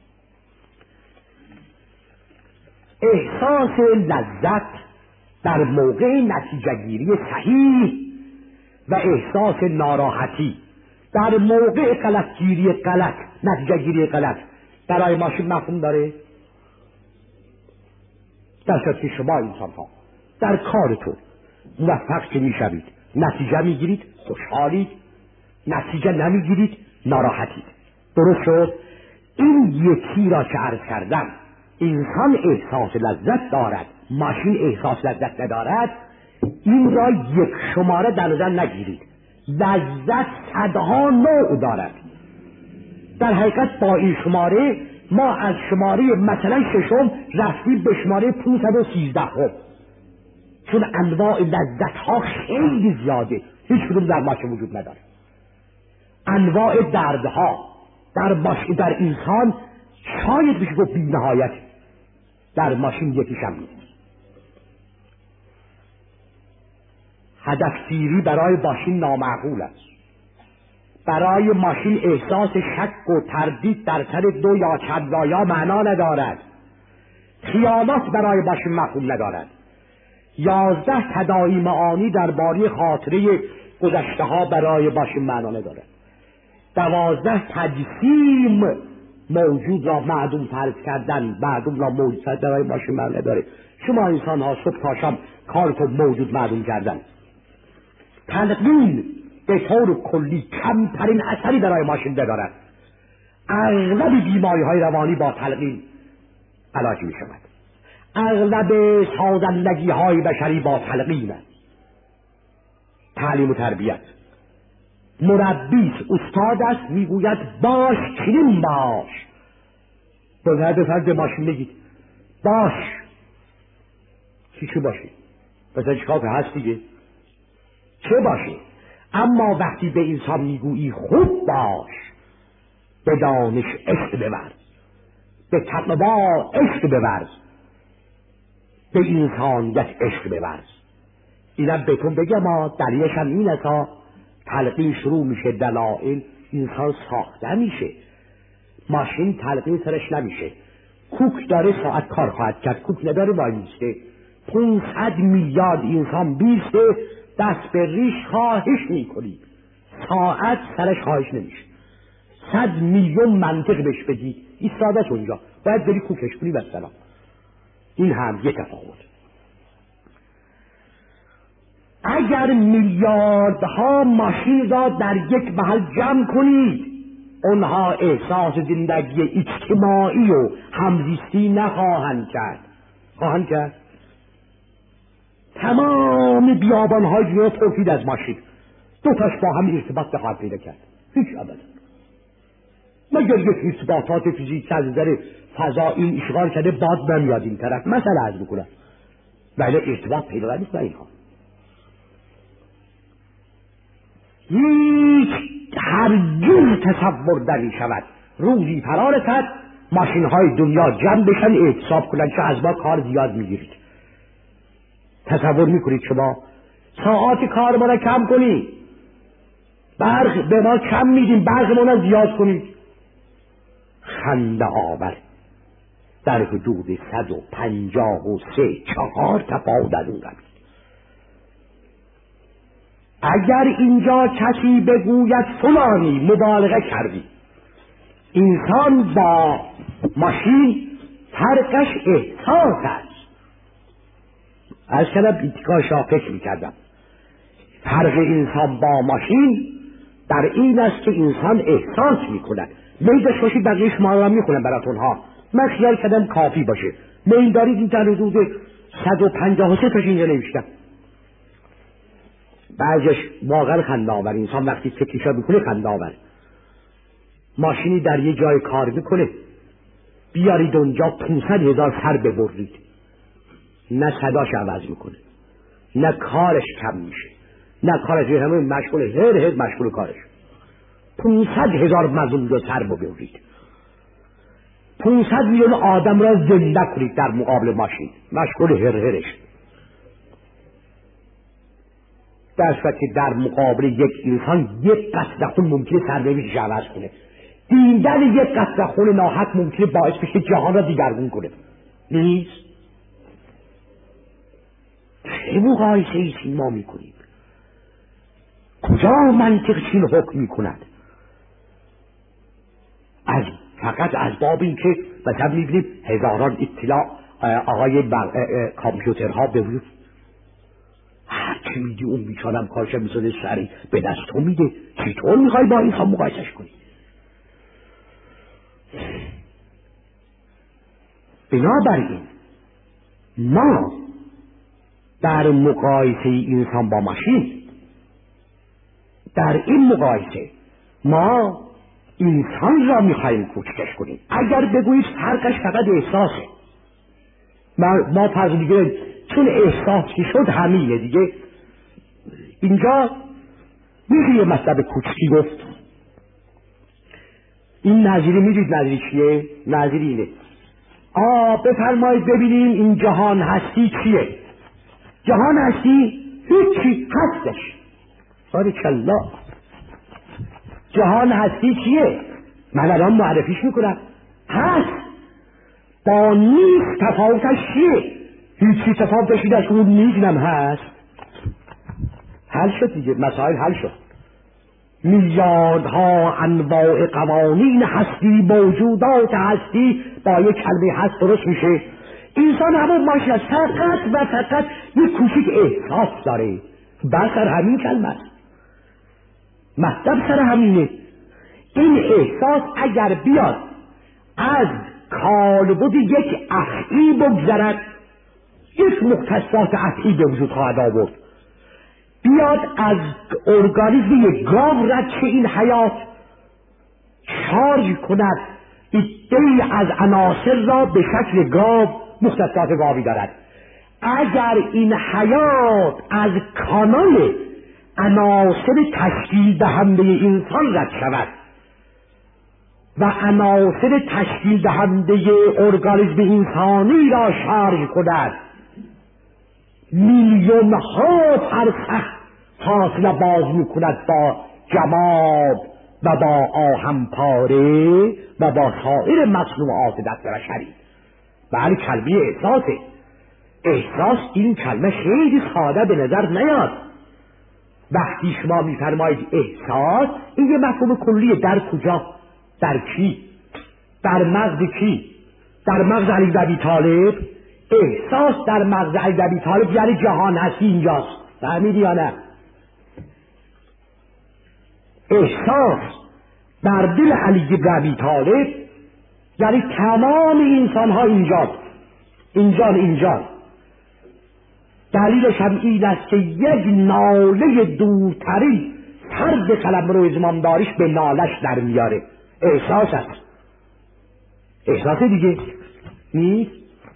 احساس لذت در موقع نتیجه گیری صحیح و احساس ناراحتی در موقع غلط گیری غلط، نتیجه گیری غلط برای ماشین مفهوم داره؟ در صورتی که شما انسان ها در کارتون موفق که میشوید نتیجه میگیرید خوشحالید، نتیجه نمیگیرید ناراحتید. درست شد؟ این یکی را که عرض کردم، انسان احساس لذت دارد، ماشین احساس لذت ندارد، این را یک شماره در نظر نگیرید. لذت صدها نوع دارد. در حقیقت با این شماره ما از شماره مثلا ششم رفتیم به شماره پانصد و سیزده هم، چون انواع لذت ها خیلی زیاده، هیچ کدوم در ماشین وجود نداره. انواع دردها در ماشین در انسان شاید بشه گفت بی نهایت، در ماشین یکیش هم نیست. هدفگیری برای ماشین نامعقول است. برای ماشین احساس شک و تردید در سر دو یا چند رایا معنا ندارد. خیانت برای ماشین معقول ندارد. یازده تداعی معانی درباره خاطره گذشته ها برای ماشین معنا ندارد. دوازده تجسیم موجود را معدوم فرض کردن، معدوم را موجود فرض برای ماشین معنا نداره. شما انسان ها صبح تا شب کارتون موجود معدوم کردن. تلقین به طور کلی کمترین اثری برای ماشین دارد. اغلب بیماری های روانی با تلقین علاج می شود. اغلب سازندگی های بشری با تلقین است. تعلیم و تربیت، مربی استاد است میگوید باش چنین باش، باید به فرد ماشین بگید باش چی چی باشی، مثلا چیکار که هست دیگه چه باشی. اما وقتی به انسان میگویی خوب باش، به دانش عشق بورز، به تقوا عشق بورز، به انسانیت عشق بورز، اینم بهتون بگم ما دلیلش هم این است. تلقین شروع میشه، دلائل انسان ساخته میشه، ماشین تلقین سرش نمیشه. کوک داره ساعت کار خواهد کرد، کوک نداره وای میسته. پونصد میلیارد انسان بیسته دست به ریش خواهش میکنی، ساعت سرش خواهش نمیشه. صد میلیون منطق بهش بدی ایستادش اونجا، باید بری کوکش کنی و سلام. این هم یک تفاوت. اگر میلیاردها ماشین را در یک محل جمع کنید، اونها احساس زندگی اجتماعی و همزیستی نخواهند کرد. خواهند کرد؟ تمام بیابانهای دنیا پرسید از ماشین، دو تاش با هم ارتباط نخواهد پیدا کرد، هیچ ابدا. مگر یک ارتباطات فیزیک از نظر فضا این اشغال کرده باد نمیاد این طرف، مثلا از بکنم، ولی ارتباط پیدا نیست با اینها. هیچ هرگز تصور نمی شود روزی فرا رسد ماشین های دنیا جمع بشن اعتصاب کنند که از ما کار زیاد میگیرید. تصور میکنید شما ساعات کار ما را کم کنید، برق به ما کم میدیم، برق ما را زیاد کنید؟ خنده آور. در حدود صد و پنجاه و سه چهار تفاوت از اون قبیل. اگر اینجا کسی بگوید فلانی مبالغه کردی، انسان با ماشین فرقش احساس است. از کنم بیتکاش را فکر میکردم، فرق انسان با ماشین در این است که انسان احساس میکند. میدش باشید بقیه شما را میخونم براتون ها، من خیال کردم کافی باشه. میل دارید این در حدود صد و پنجاه و سه تاش اینجا نوشتم. بعضش واقعا خنده آور، انسان وقتی فکرشا میکنه خنده آور. ماشینی در یه جای کار میکنه، بیارید اونجا پونصد هزار سر ببرید، نه صداش عوض میکنه، نه کارش کم میشه، نه کارش همه مشغول هر هر مشغول کارش. پونصد هزار مظلوم رو سر ببرید، پونصد میلیون آدم را زنده کنید در مقابل ماشین، مشغول هر هرش. در صورتی که در مقابل یک انسان یک قطره خون ممکنه سرنوشتش عوض کنه. دیدن یک قطره خون ناحق ممکنه باعث بشه جهان را دیگرگون کنه. نیست؟ چه مقایسه ایسی ما میکنیم؟ کجا منطق چین حکم میکند؟ فقط از باب این که مثلا میبینیم هزاران اطلاع آقای کامپیوترها به وجود، هر چی میدی اون بیچارم کارش میزده سری به دست تو میده، چطور میخوای با این هم مقایسش کنی؟ بنابراین ما در مقایسه انسان با ماشین، در این مقایسه ما انسان را میخوایم کوچکش کنیم. اگر بگویید فرقش فقط احساسه، ما, ما فرض دیگه چون احساسی شد همینه دیگه، اینجا میشه یه مطلب کوچکی گفت. این نظری میدید نظری چیه؟ نظری اینه آ بفرمایید ببینیم این جهان هستی چیه؟ جهان هستی هیچی هستش. بارکالله. جهان هستی چیه؟ من الان معرفیش میکنم. هست. با نیست تفاوتش چیه؟ هیچی تفاوتش این است که اون نیستم هست. حل شد دیگه، مسائل حل شد. میلیاردها انواع قوانین هستی، موجودات هستی با یک کلمه هست درست میشه. انسان همون ماشین است، فقط و فقط یک کوچیک احساس داره. بس سر همین کلمه است، مطلب سر همینه. این احساس اگر بیاد از کالبد یک افعی بگذرد، یک مختصات افعی به وجود خواهد آورد. بیاد از ارگانیسم یک گاو رد چه این حیات شارژ کند، ایده‌ای از عناصر را به شکل گاو، مختصات گاوی دارد. اگر این حیات از کانال عناصر تشکیل دهنده انسان رد شود و عناصر تشکیل دهنده ارگانیسم انسانی را شارژ کند، میلیون ها فرسخ فاصله باز میکند با جماد و با آهنپاره و با سایر مصنوعات دست بشری. بله کلمه احساسه. احساس این کلمه خیلی ساده به نظر نیاد. وقتی شما میفرمایید احساس، این یه مفهوم کلیه. در کجا؟ در کی؟ در مغز کی؟ در مغز علی بن ابی طالب. احساس در مغز علی بن ابی طالب یعنی جهان هستی اینجاست. فهمیدی یا نه؟ احساس در دل علی بن ابی طالب یعنی تمام انسان ها اینجاست. اینجا اینجا دلیلش هم این است که یک ناله دورتری فرد قلمرو ازمامداریش به نالش در میاره. احساس است. احساس دیگه نیست.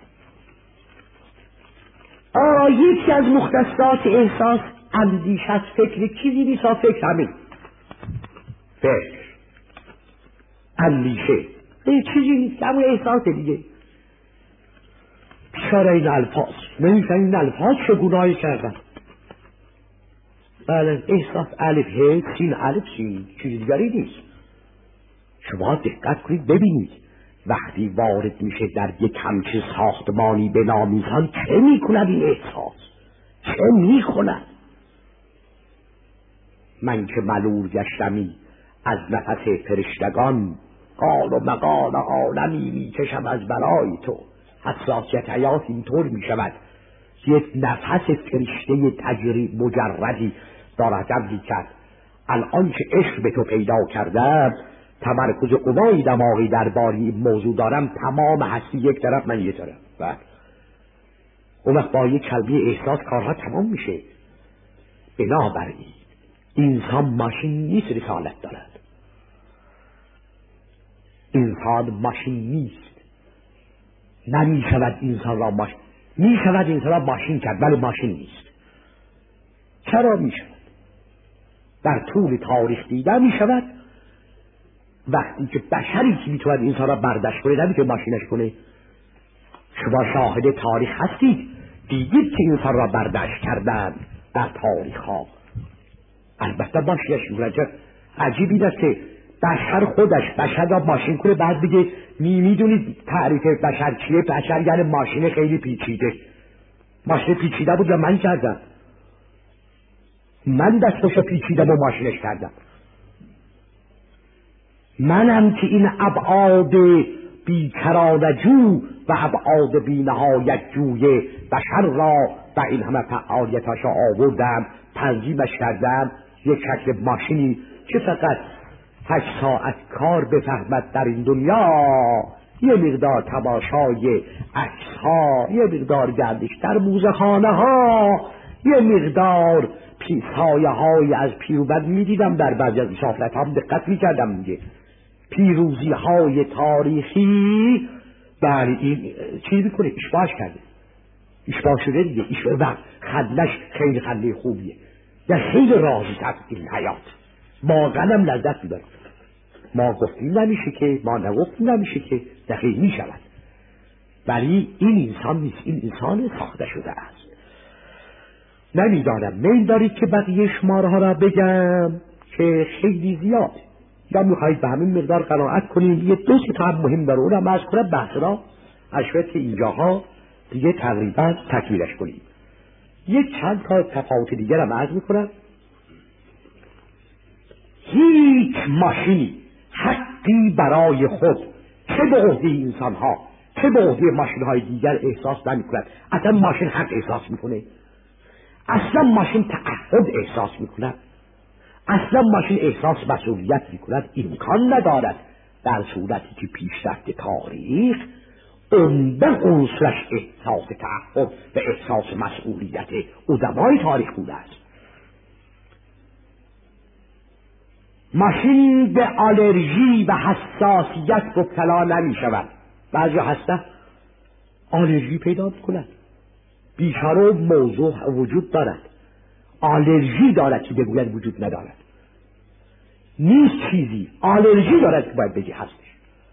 آه یکی از مختصات احساس اندیشه است. فکر چیزی نیست، فکر همین فکر اندیشه یه چیزی نیست، همون احساس دیگه. بیچاره این الفاظ نمیفهم این الفاظ چه گناهی کردن. بله احساس الف ه سین الف سین چیزی دیگری نیست. شما دقت کنید ببینید وقتی وارد میشه در یک همچین ساختمانی به نام انسان چه میکند این احساس؟ چه میکند؟ من که ملول گشتمی از نفس فرشتگان، قال و مقال عالمی میکشم از برای تو. حساسیت حیات اینطور میشود یک نفس فرشته تجری مجردی دارد میکرد. الان که عشق به تو پیدا کردم، تمرکز قوای دماغی درباره این موضوع دارم، تمام هستی یک طرف من یک طرف. بعد اون وقت با یک کلمه احساس کارها تمام میشه. بنابراین انسان ماشین نیست، رسالت دارد. انسان ماشین نیست. نمی شود انسان را ماشین، می شود انسان را ماشین کرد ولی ماشین نیست. چرا می شود؟ در طول تاریخ دیده می شود وقتی که بشری که می تواند انسان را برداشت کنه نمی که ماشینش کنه. شما شاهد تاریخ هستید، دیدید که انسان را برداشت کردن در تاریخ ها. البته ماشینش میکنه. عجیب این است که بشر خودش بشر را ماشین کنه، بعد بگه می میدونید تعریف بشر چیه؟ بشر یعنی ماشین خیلی پیچیده. ماشین پیچیده بود و من کردم، من دستش پیچیدم و ماشینش کردم. منم که این ابعاد بیکرانه جو و ابعاد بی نهایت جوی بشر را و این همه فعالیتاش را آوردم، تنظیمش کردم. یک شکل ماشینی که فقط هشت ساعت کار بفهمد در این دنیا، یه مقدار تماشای عکس ها، یه مقدار گردش در موزه خانه ها، یه مقدار سایه های از پیروبند میدیدم در بعضی از مسافرت هم دقت میکردم میگه پیروزی های تاریخی. بله این چی میکنه؟ اشباش کرده، اشباش شده دیگه، اشباش و خندش خیلی خنده خوبیه، در خیلی راضی تر این حیات. واقعا هم لذت میبره. ما گفتیم نمیشه که، ما نگفتیم نمیشه که، دقیق میشود. ولی این انسان نیست، این انسان ساخته شده است. نمیدانم میل دارید که بقیه شمارها را بگم که خیلی زیاد، یا میخواهید به همین مقدار قناعت کنید؟ یه دو سه تا هم مهم داره، اونم از کنم بحث را از شاید که اینجاها دیگه تقریبا تکمیلش کنیم. یک چند تا تفاوت دیگر هم عرض میکنم. هیچ ماشینی حقی برای خود چه به عهده انسان ها چه به عهده ماشین های دیگر احساس نمی کند. اصلا ماشین حق احساس میکنه؟ اصلا ماشین تعهد احساس میکند؟ اصلا ماشین احساس مسئولیت میکند؟ امکان ندارد، در صورتی که پیشرفت تاریخ عمده عنصرش احساس تعهد و احساس مسئولیت ادبای تاریخ بوده است. ماشین به آلرژی و حساسیت مبتلا نمی شود. بعضی هسته آلرژی پیدا میکنند، بیچاره موضوع وجود دارد، آلرژی دارد که بگوید وجود ندارد. نیست چیزی، آلرژی دارد که باید بگی هستش.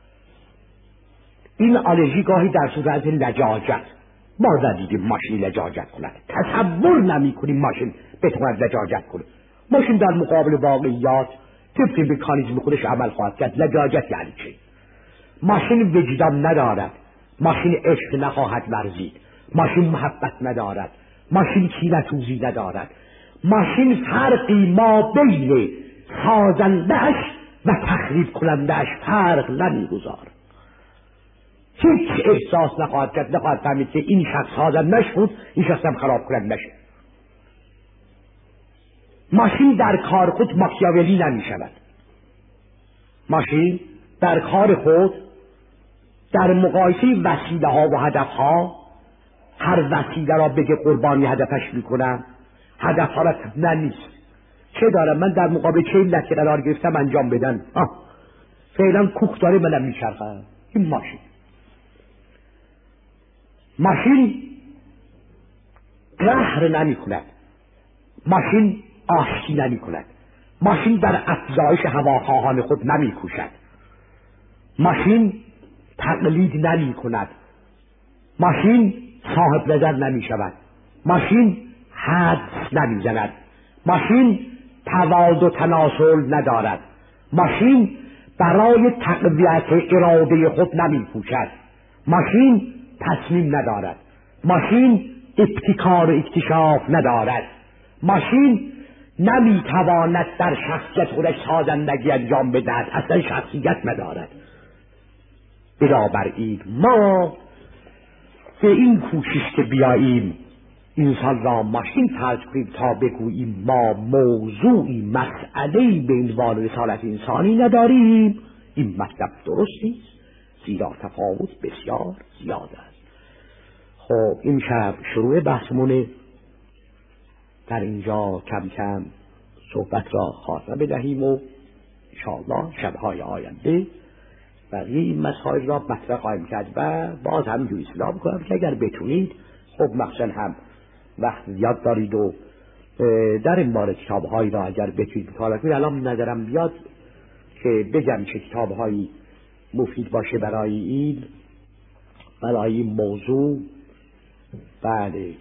این آلرژی گاهی در صورت لجاجت، ما ندیدیم ماشین لجاجت کند، تصور نمی کنیم ماشین بتواند لجاجت کنه. ماشین در مقابل واقعیات طبق مکانیزم خودش عمل خواهد کرد. لجاجت یعنی چی؟ ماشین وجدان ندارد، ماشین عشق نخواهد ورزید، ماشین محبت ندارد، ماشین کینه‌توزی ندارد، ماشین فرقی ما بین سازنده‌اش و تخریب کننده‌اش فرق نمی‌گذارد. هیچ احساس نخواهد کرد، نخواهد فهمید که این شخص سازنده‌اش بود، این شخص هم خراب کننده‌اش. ماشین در کار خود ماکیاولی نمی شود. ماشین در کار خود در مقایسه وسیله ها و هدف ها هر وسیله را بگه قربانی هدفش میکنم، هدف ها را نه نیست. چه دارم من در مقابل چه علتی قرار گرفتم انجام بدن؟ آه فعلا کوک داره منم میچرخم. این ماشین ماشین قهر نمی کند، ماشین آشتی نمی کند، ماشین در افزایش هواخواهان خود نمی کوشد، ماشین تقلید نمی کند، ماشین صاحب نظر نمی شود، ماشین حدس نمی زند، ماشین تواضع و تناسل ندارد، ماشین برای تقویت اراده خود نمی کوشد، ماشین تصمیم ندارد، ماشین ابتکار و اکتشاف ندارد، ماشین نمیتواند در شخصیت خودش سازندگی انجام بدهد، اصلا شخصیت ندارد. بنابراین ما به این کوشش که بیاییم انسان را ماشین فرض کنیم تا بگوییم ما موضوعی مسئله‌ای به عنوان رسالت انسانی نداریم، این مطلب درست نیست، زیرا تفاوت بسیار زیاد است. خب این شب شروع بحثمونه، در اینجا کم کم صحبت را خاتمه بدهیم و انشاءالله شبهای آینده بقیه این مسائل را مطرح خواهیم کرد و باز همینجوری اصلاح میکنم که اگر بتونید، خب مخصوصا هم وقت زیاد دارید و در این باره کتابهایی را اگر بتونید مطالعه کنید، الان نظرم بیاد که بگم چه کتابهایی مفید باشه برای این برای این موضوع. بله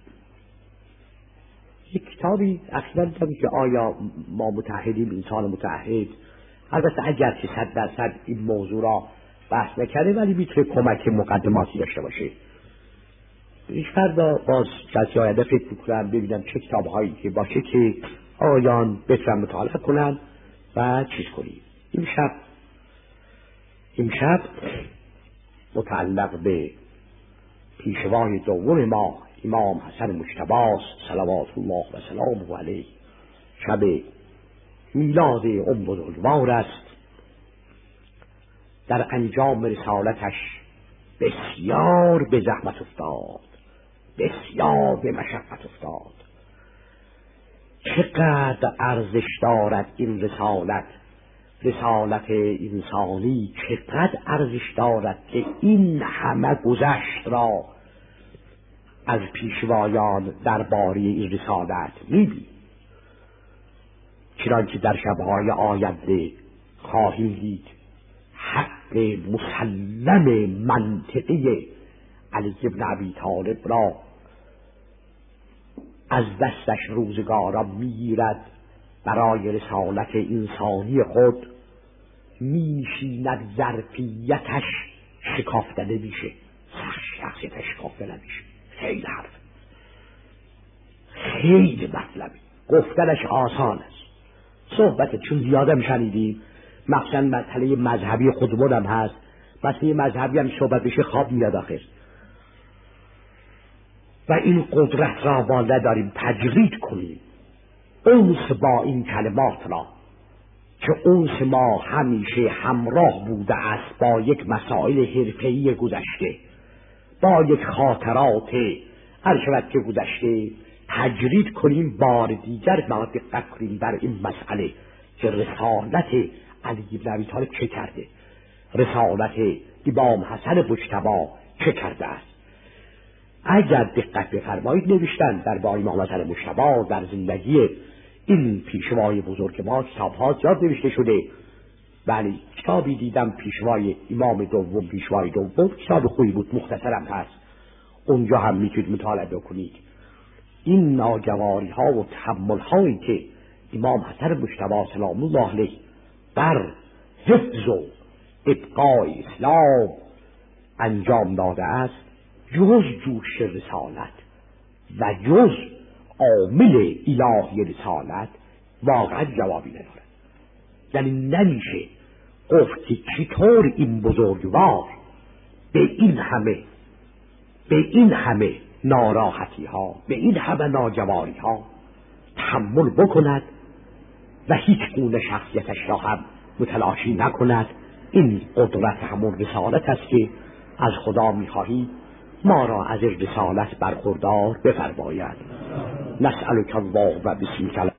یک کتابی اخیراً دیدم که آیا ما متحدیم، انسان متحد، البته اگر که صد درصد این موضوع را بحث نکرده ولی میتونه کمک مقدماتی داشته باشه. هیچ فردا باز جلسه آینده فکر میکنم ببینم چه کتابهایی که باشه که آیان بتونم مطالعه کنم و چیز کنیم. این شب امشب متعلق به پیشوای دوم ما امام حسن مجتبی صلوات الله و سلامه علیه شب میلاد ام بزرگوار است. در انجام رسالتش بسیار به زحمت افتاد، بسیار به مشقت افتاد. چقدر ارزش دارد این رسالت، رسالت انسانی چقدر ارزش دارد که این همه گذشت را از پیشوایان درباره این رسالت می‌بینیم. چنانکه در شب‌های آینده خواهیم دید حق مسلم منطقی علی بن ابی طالب را از دستش روزگارا میگیرد، برای رسالت انسانی خود میشیند، ظرفیتش شکافته نمیشه، شخصیتش شکافته نمیشه. خیلی حرف، خیلی مطلبی، گفتنش آسان است. صحبت چون زیادم شنیدیم، مخصوصا مسئله مذهبی خودمونم هست، مسئله مذهبی هم صحبت بشه خواب میاد آخر. و این قدرت را ما نداریم تجرید کنیم اونس با این کلمات را که اونس ما همیشه همراه بوده است با یک مسائل حرفه‌ای گذشته، با یک خاطرات هر شود که گذشته، تجرید کنیم بار دیگر ما دقت کنیم بر این مسئله که رسالت علی بن ابی طالب چه کرده، رسالت امام حسن مجتبی چه کرده است. اگر دقت بفرمایید نوشتن در با امام حسن مجتبی در زندگی این پیشوای بزرگ ما کتاب‌ها زیاد نوشته شده. ولی کتابی دیدم پیشوای امام دوم، پیشوای دوم کتاب خوبی بود، مختصرم هست، اونجا هم میتونید مطالعه بکنید. این ناگواری ها و تحمل هایی که امام حسن مجتبی سلام الله علیه بر حفظ و ابقای اسلام انجام داده است، جز جوش رسالت و جز عامل الهی رسالت واقعا جوابی ندارد. یعنی نمیشه گفت که چطور این بزرگوار به این همه به این همه ناراحتی ها، به این همه ناجواری ها تحمل بکند و هیچ گونه شخصیتش را هم متلاشی نکند. این قدرت همون رسالت است که از خدا میخواهی ما را از رسالت برخوردار بفرماید. نسألک الله و بسمک